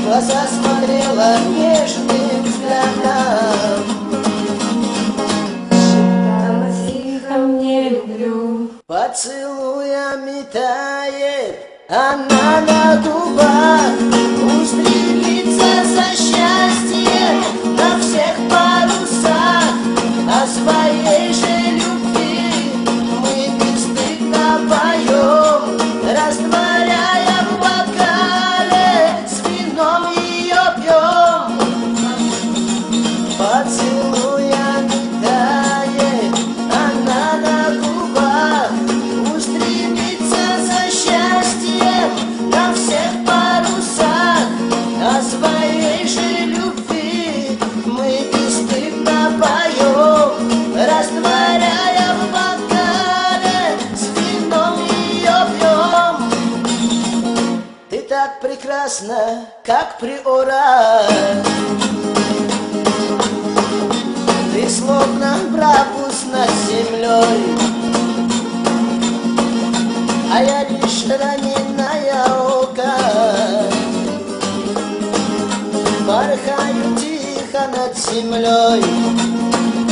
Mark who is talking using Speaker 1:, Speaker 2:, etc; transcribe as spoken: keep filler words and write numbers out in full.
Speaker 1: глаза смотрела нежным взглядом.
Speaker 2: Шептала тихо: не люблю.
Speaker 1: Поцелуями тает она на губах, устремится за счастьем на всех парусах. О своей же любви мы бесстыдно поем, растворяя в бокале, с вином ее пьем. Поцелуями тает она на губах, устремится за счастьем на всех парусах. О своей же любви мы бесстыдно поем, растворяя в бокале, с вином ее пьем. Ты так прекрасна, как приора, ты словно брабус над землей, а я лишь раненая ока, порхаю тихо над землей.